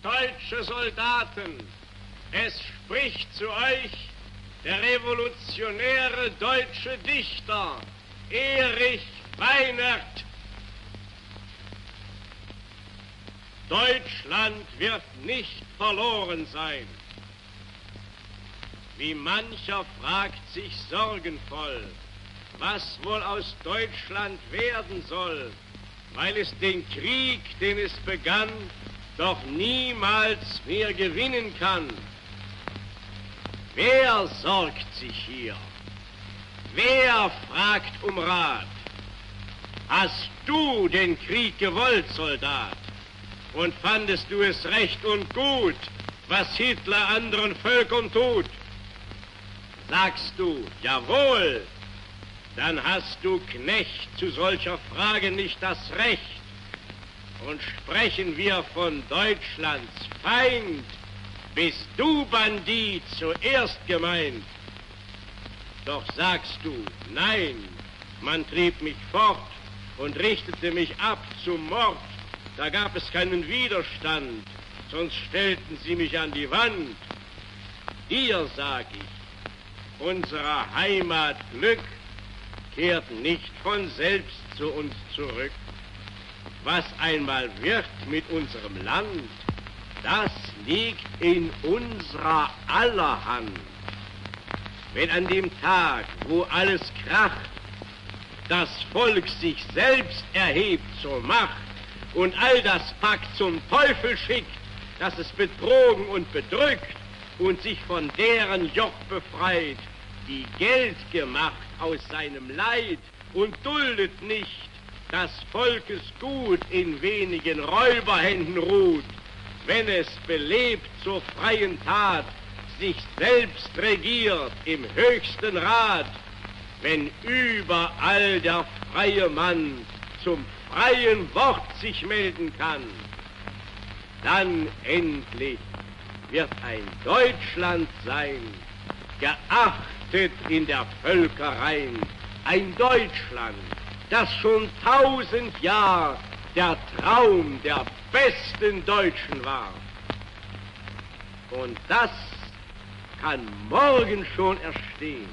deutsche Soldaten, es spricht zu euch der revolutionäre deutsche Dichter Erich Weinert. Deutschland wird nicht verloren sein. Wie mancher fragt sich sorgenvoll, was wohl aus Deutschland werden soll, weil es den Krieg, den es begann, doch niemals mehr gewinnen kann. Wer sorgt sich hier? Wer fragt um Rat? Hast du den Krieg gewollt, Soldat? Und fandest du es recht und gut, was Hitler anderen Völkern tut? Sagst du, jawohl, dann hast du, Knecht, zu solcher Frage nicht das Recht. Und sprechen wir von Deutschlands Feind, bist du, Bandit, zuerst gemeint. Doch sagst du, nein, man trieb mich fort und richtete mich ab zum Mord. Da gab es keinen Widerstand, sonst stellten sie mich an die Wand. Dir sag ich, unserer Heimat Glück kehrt nicht von selbst zu uns zurück. Was einmal wird mit unserem Land, das liegt in unserer aller Hand. Wenn an dem Tag, wo alles kracht, das Volk sich selbst erhebt zur Macht und all das Pack zum Teufel schickt, das es betrogen und bedrückt und sich von deren Joch befreit, die Geld gemacht aus seinem Leid und duldet nicht, dass Volkes Gut in wenigen Räuberhänden ruht, wenn es belebt zur freien Tat sich selbst regiert im höchsten Rat, wenn überall der freie Mann zum freien Wort sich melden kann, dann endlich wird ein Deutschland sein, geachtet in der Völkerein, ein Deutschland, das schon 1000 Jahre der Traum der besten Deutschen war. Und das kann morgen schon erstehen.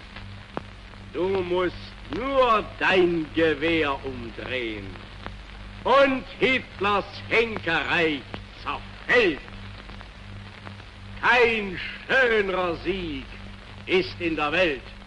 Du musst nur dein Gewehr umdrehen und Hitlers Henkerreich zerfällt. Kein schönerer Sieg ist in der Welt.